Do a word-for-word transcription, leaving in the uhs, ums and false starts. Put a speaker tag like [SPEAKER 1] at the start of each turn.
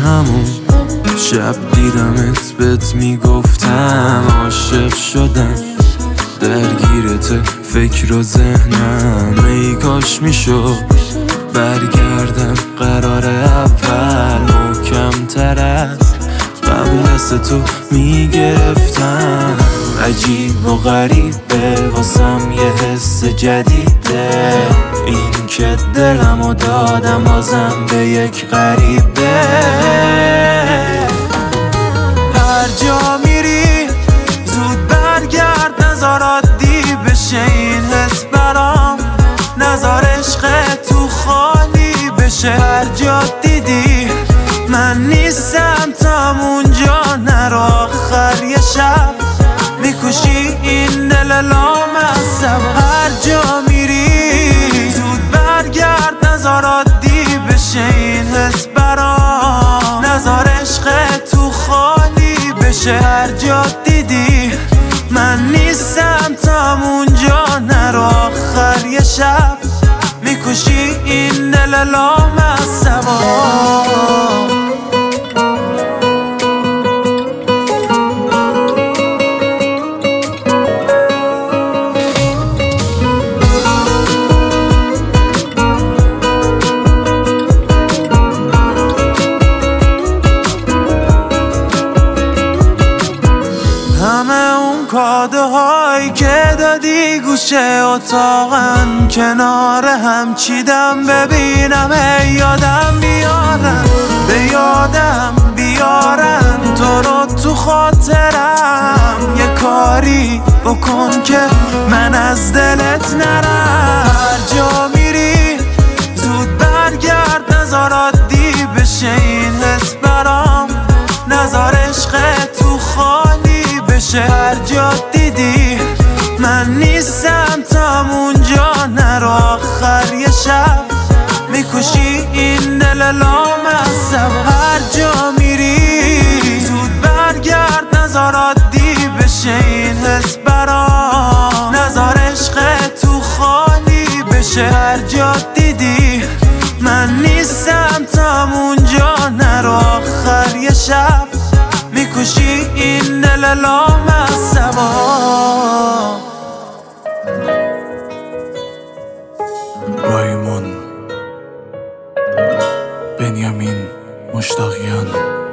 [SPEAKER 1] همون شب دیدمت بهت میگفتم عاشق شدم، درگیرت فکر و ذهنم. ای کاش میشد برگردم قرار اول، محکم تر از قبل از تو میگرفتم. عجیب و غریبه واسم یه حس جدیده، این که دلم و دادم بازم به یک غریبه. هر جا میری زود برگرد، نزار عادی بشه این حس برام، نزار عشق تو خالی بشه. هر جا دیدی من نیستم تا اونجا نرو، آخر یه شب میکشی این دل لامصب. هر جا میری زود برگرد، نزار عادی بشه این حس برام، نزار عشق تو خالی بشه. هر جا دیدی من نیستم تا اونجا نرو، آخر یه شب میکشی این دل لامصب. همه اون کاده هایی که دادی گوشه اتاقن، کنار هم چیدم ببینم ای یادم بیارن، به یادم بیارن تو رو تو خاطرم. یه کاری بکن که من از دلت نرم. هر جا میری زود برگرد، نزار عادی بشه این حس برام، نزار عشق تو خالی بشه. هر جا دیدی من نیستم تا اونجا نرو، آخر یه شب میکشی این دل لامصب. هر جا میری زود برگرد، نزار عادی بشه این حس برام، نزار عشق تو خالی بشه. هر جا دیدی من نیستم تا اونجا نرو، آخر یه شب میکشی این دل لامصب.
[SPEAKER 2] رایمون بنیامین مشتاقیان.